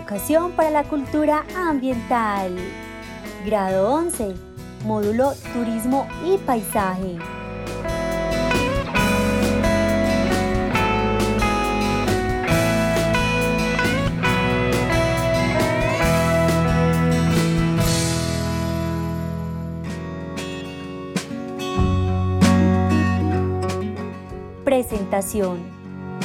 Educación para la Cultura Ambiental. Grado 11. Módulo Turismo y Paisaje. Presentación.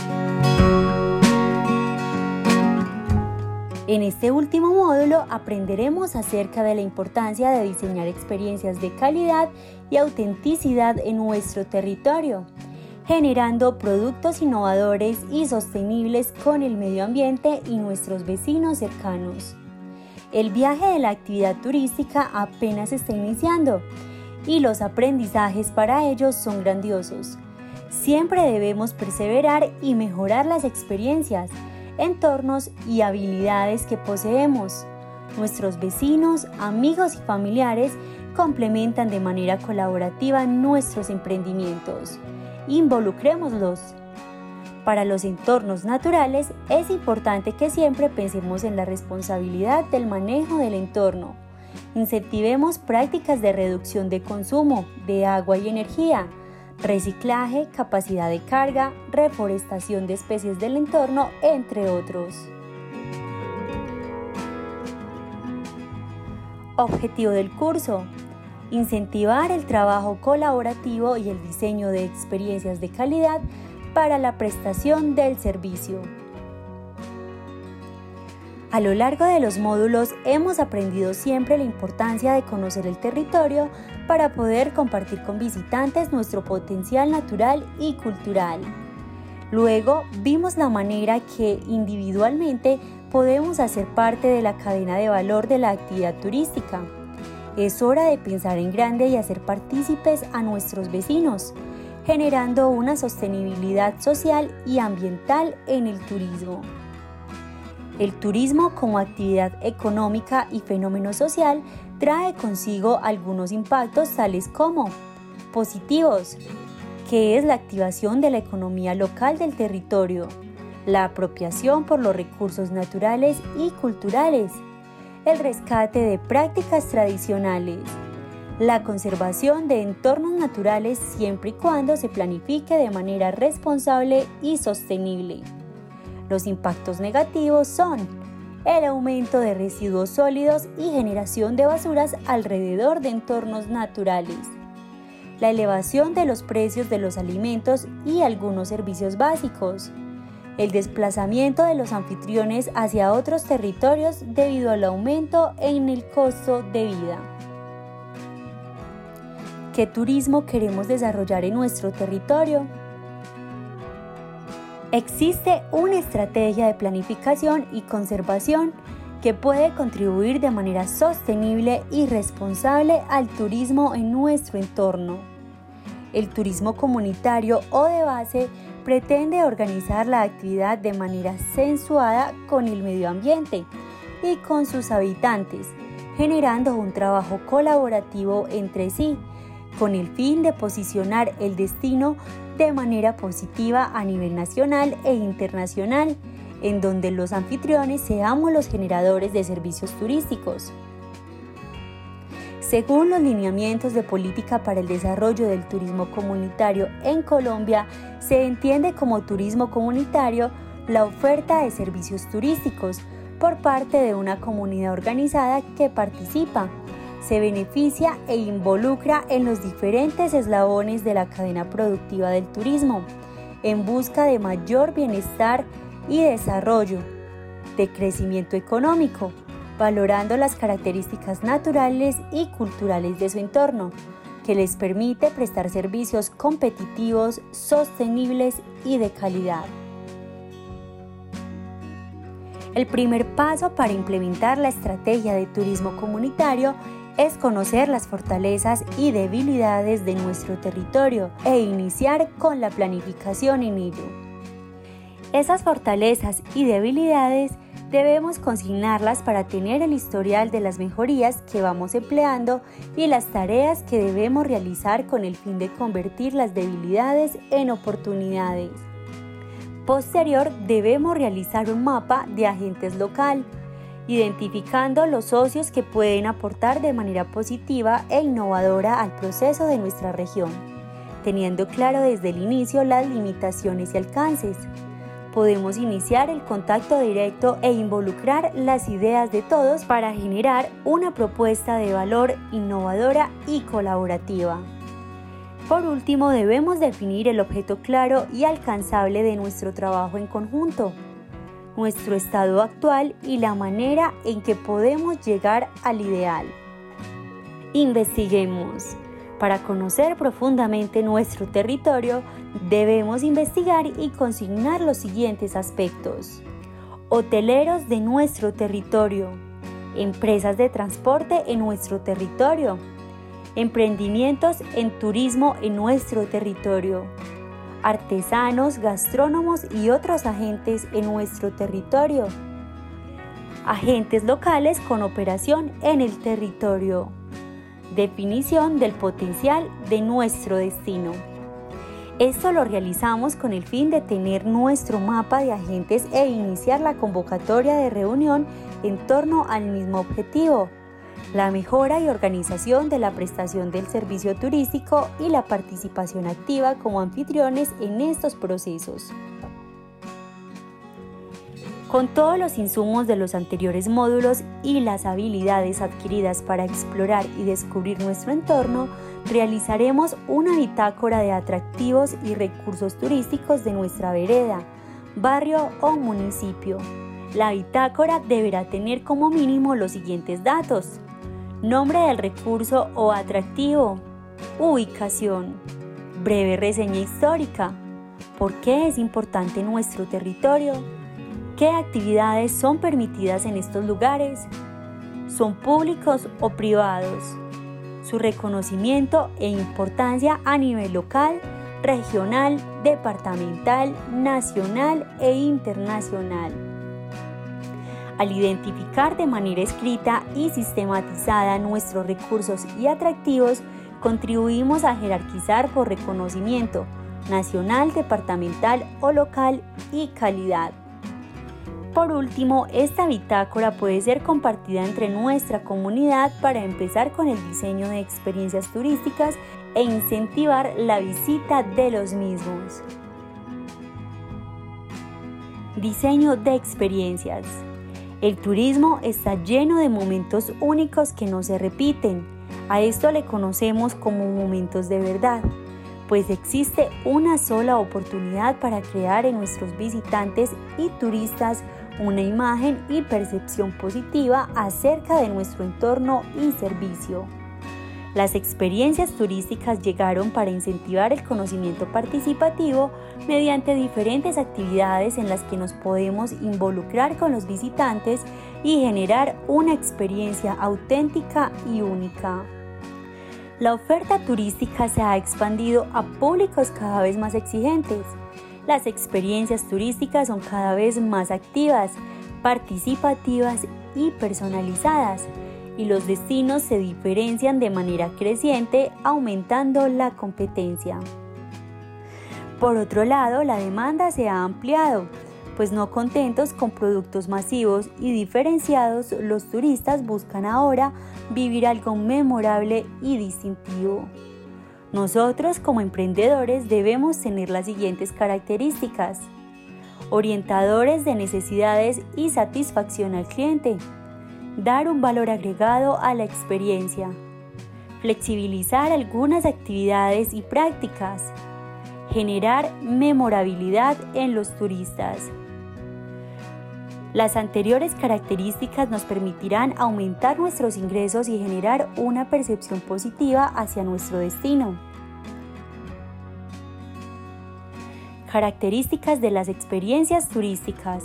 En este último módulo aprenderemos acerca de la importancia de diseñar experiencias de calidad y autenticidad en nuestro territorio, generando productos innovadores y sostenibles con el medio ambiente y nuestros vecinos cercanos. El viaje de la actividad turística apenas está iniciando y los aprendizajes para ellos son grandiosos. Siempre debemos perseverar y mejorar las experiencias, entornos y habilidades que poseemos. Nuestros vecinos, amigos y familiares complementan de manera colaborativa nuestros emprendimientos. Involucrémoslos. Para los entornos naturales es importante que siempre pensemos en la responsabilidad del manejo del entorno. Incentivemos prácticas de reducción de consumo de agua y energía, reciclaje, capacidad de carga, reforestación de especies del entorno, entre otros. Objetivo del curso: incentivar el trabajo colaborativo y el diseño de experiencias de calidad para la prestación del servicio. A lo largo de los módulos hemos aprendido siempre la importancia de conocer el territorio para poder compartir con visitantes nuestro potencial natural y cultural. Luego vimos la manera que individualmente podemos hacer parte de la cadena de valor de la actividad turística. Es hora de pensar en grande y hacer partícipes a nuestros vecinos, generando una sostenibilidad social y ambiental en el turismo. El turismo como actividad económica y fenómeno social trae consigo algunos impactos tales como positivos, que es la activación de la economía local del territorio, la apropiación por los recursos naturales y culturales, el rescate de prácticas tradicionales, la conservación de entornos naturales siempre y cuando se planifique de manera responsable y sostenible. Los impactos negativos son el aumento de residuos sólidos y generación de basuras alrededor de entornos naturales, la elevación de los precios de los alimentos y algunos servicios básicos, el desplazamiento de los anfitriones hacia otros territorios debido al aumento en el costo de vida. ¿Qué turismo queremos desarrollar en nuestro territorio? Existe una estrategia de planificación y conservación que puede contribuir de manera sostenible y responsable al turismo en nuestro entorno. El turismo comunitario o de base pretende organizar la actividad de manera sensuada con el medio ambiente y con sus habitantes, generando un trabajo colaborativo entre sí, con el fin de posicionar el destino de manera positiva a nivel nacional e internacional, en donde los anfitriones seamos los generadores de servicios turísticos. Según los lineamientos de política para el desarrollo del turismo comunitario en Colombia, se entiende como turismo comunitario la oferta de servicios turísticos por parte de una comunidad organizada que participa, se beneficia e involucra en los diferentes eslabones de la cadena productiva del turismo, en busca de mayor bienestar y desarrollo, de crecimiento económico, valorando las características naturales y culturales de su entorno, que les permite prestar servicios competitivos, sostenibles y de calidad. El primer paso para implementar la estrategia de turismo comunitario es conocer las fortalezas y debilidades de nuestro territorio e iniciar con la planificación en ello. Esas fortalezas y debilidades debemos consignarlas para tener el historial de las mejorías que vamos empleando y las tareas que debemos realizar con el fin de convertir las debilidades en oportunidades. Posterior, debemos realizar un mapa de agentes local, identificando los socios que pueden aportar de manera positiva e innovadora al proceso de nuestra región, teniendo claro desde el inicio las limitaciones y alcances. Podemos iniciar el contacto directo e involucrar las ideas de todos para generar una propuesta de valor innovadora y colaborativa. Por último, debemos definir el objeto claro y alcanzable de nuestro trabajo en conjunto, nuestro estado actual y la manera en que podemos llegar al ideal. Investiguemos. Para conocer profundamente nuestro territorio, debemos investigar y consignar los siguientes aspectos: hoteleros de nuestro territorio, empresas de transporte en nuestro territorio, emprendimientos en turismo en nuestro territorio, artesanos, gastrónomos y otros agentes en nuestro territorio, agentes locales con operación en el territorio. Definición del potencial de nuestro destino. Esto lo realizamos con el fin de tener nuestro mapa de agentes e iniciar la convocatoria de reunión en torno al mismo objetivo: la mejora y organización de la prestación del servicio turístico y la participación activa como anfitriones en estos procesos. Con todos los insumos de los anteriores módulos y las habilidades adquiridas para explorar y descubrir nuestro entorno, realizaremos una bitácora de atractivos y recursos turísticos de nuestra vereda, barrio o municipio. La bitácora deberá tener como mínimo los siguientes datos: nombre del recurso o atractivo, ubicación, breve reseña histórica, por qué es importante nuestro territorio, qué actividades son permitidas en estos lugares, son públicos o privados, su reconocimiento e importancia a nivel local, regional, departamental, nacional e internacional. Al identificar de manera escrita y sistematizada nuestros recursos y atractivos, contribuimos a jerarquizar por reconocimiento nacional, departamental o local y calidad. Por último, esta bitácora puede ser compartida entre nuestra comunidad para empezar con el diseño de experiencias turísticas e incentivar la visita de los mismos. Diseño de experiencias. El turismo está lleno de momentos únicos que no se repiten. A esto le conocemos como momentos de verdad, pues existe una sola oportunidad para crear en nuestros visitantes y turistas una imagen y percepción positiva acerca de nuestro entorno y servicio. Las experiencias turísticas llegaron para incentivar el conocimiento participativo mediante diferentes actividades en las que nos podemos involucrar con los visitantes y generar una experiencia auténtica y única. La oferta turística se ha expandido a públicos cada vez más exigentes. Las experiencias turísticas son cada vez más activas, participativas y personalizadas, y los destinos se diferencian de manera creciente, aumentando la competencia. Por otro lado, la demanda se ha ampliado, pues no contentos con productos masivos y diferenciados, los turistas buscan ahora vivir algo memorable y distintivo. Nosotros, como emprendedores, debemos tener las siguientes características: orientadores de necesidades y satisfacción al cliente, dar un valor agregado a la experiencia, flexibilizar algunas actividades y prácticas, generar memorabilidad en los turistas. Las anteriores características nos permitirán aumentar nuestros ingresos y generar una percepción positiva hacia nuestro destino. Características de las experiencias turísticas.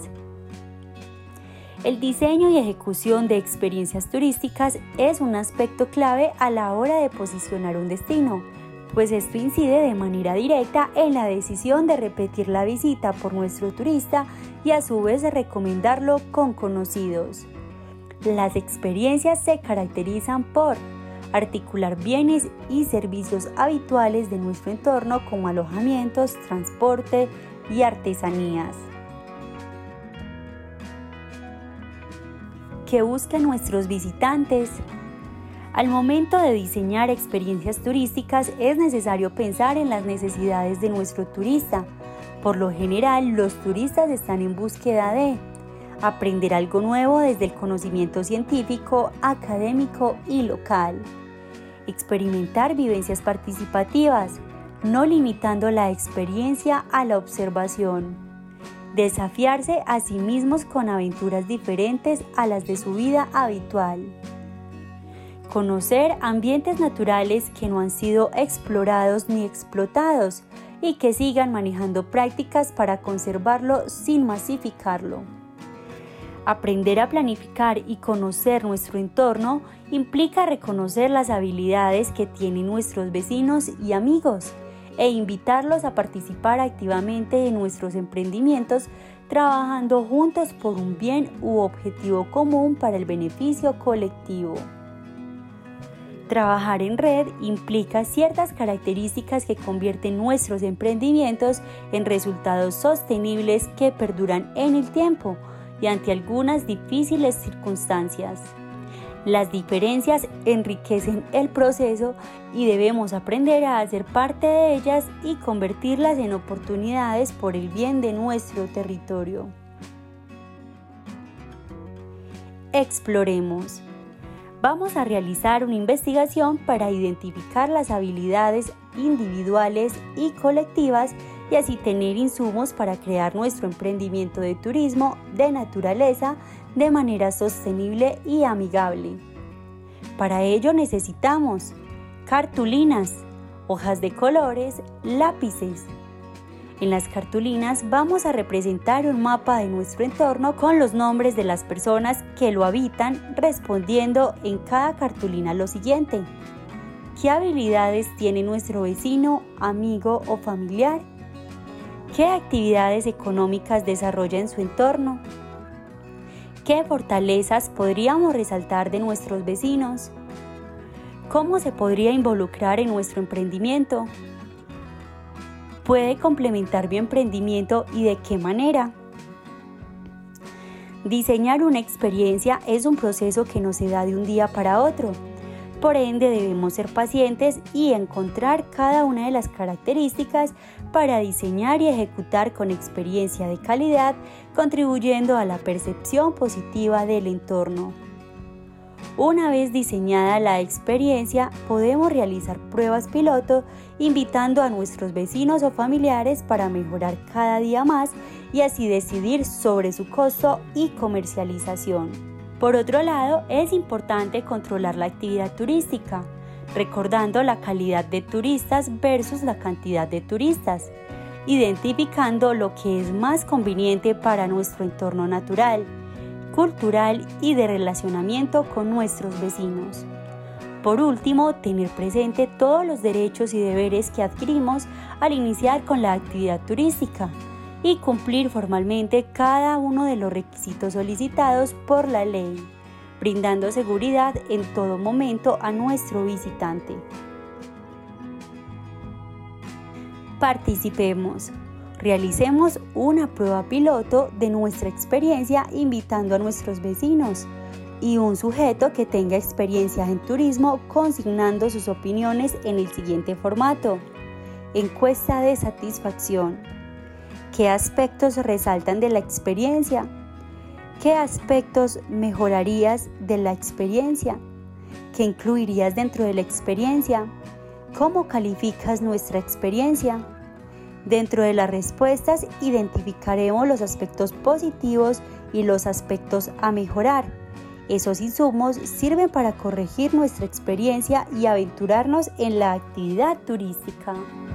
El diseño y ejecución de experiencias turísticas es un aspecto clave a la hora de posicionar un destino, pues esto incide de manera directa en la decisión de repetir la visita por nuestro turista y a su vez de recomendarlo con conocidos. Las experiencias se caracterizan por articular bienes y servicios habituales de nuestro entorno como alojamientos, transporte y artesanías. ¿Qué buscan nuestros visitantes? Al momento de diseñar experiencias turísticas es necesario pensar en las necesidades de nuestro turista. Por lo general, los turistas están en búsqueda de aprender algo nuevo desde el conocimiento científico, académico y local. Experimentar vivencias participativas, no limitando la experiencia a la observación. Desafiarse a sí mismos con aventuras diferentes a las de su vida habitual. Conocer ambientes naturales que no han sido explorados ni explotados y que sigan manejando prácticas para conservarlo sin masificarlo. Aprender a planificar y conocer nuestro entorno implica reconocer las habilidades que tienen nuestros vecinos y amigos e invitarlos a participar activamente en nuestros emprendimientos, trabajando juntos por un bien u objetivo común para el beneficio colectivo. Trabajar en red implica ciertas características que convierten nuestros emprendimientos en resultados sostenibles que perduran en el tiempo y ante algunas difíciles circunstancias. Las diferencias enriquecen el proceso y debemos aprender a hacer parte de ellas y convertirlas en oportunidades por el bien de nuestro territorio. Exploremos. Vamos a realizar una investigación para identificar las habilidades individuales y colectivas y así tener insumos para crear nuestro emprendimiento de turismo de naturaleza de manera sostenible y amigable. Para ello necesitamos cartulinas, hojas de colores, lápices. En las cartulinas vamos a representar un mapa de nuestro entorno con los nombres de las personas que lo habitan, respondiendo en cada cartulina lo siguiente: ¿qué habilidades tiene nuestro vecino, amigo o familiar? ¿Qué actividades económicas desarrolla en su entorno? ¿Qué fortalezas podríamos resaltar de nuestros vecinos? ¿Cómo se podría involucrar en nuestro emprendimiento? ¿Puede complementar mi emprendimiento y de qué manera? Diseñar una experiencia es un proceso que no se da de un día para otro. Por ende, debemos ser pacientes y encontrar cada una de las características para diseñar y ejecutar con experiencia de calidad, contribuyendo a la percepción positiva del entorno. Una vez diseñada la experiencia, podemos realizar pruebas piloto, invitando a nuestros vecinos o familiares para mejorar cada día más y así decidir sobre su costo y comercialización. Por otro lado, es importante controlar la actividad turística, recordando la calidad de turistas versus la cantidad de turistas, identificando lo que es más conveniente para nuestro entorno natural, cultural y de relacionamiento con nuestros vecinos. Por último, tener presente todos los derechos y deberes que adquirimos al iniciar con la actividad turística y cumplir formalmente cada uno de los requisitos solicitados por la ley, brindando seguridad en todo momento a nuestro visitante. Participemos. Realicemos una prueba piloto de nuestra experiencia invitando a nuestros vecinos y un sujeto que tenga experiencia en turismo consignando sus opiniones en el siguiente formato: encuesta de satisfacción. ¿Qué aspectos resaltan de la experiencia? ¿Qué aspectos mejorarías de la experiencia? ¿Qué incluirías dentro de la experiencia? ¿Cómo calificas nuestra experiencia? Dentro de las respuestas identificaremos los aspectos positivos y los aspectos a mejorar. Esos insumos sirven para corregir nuestra experiencia y aventurarnos en la actividad turística.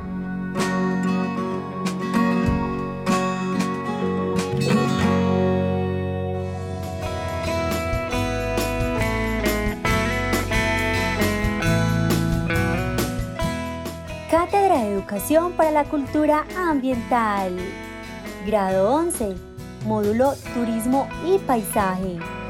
Cátedra de Educación para la Cultura Ambiental. Grado 11. Módulo Turismo y Paisaje.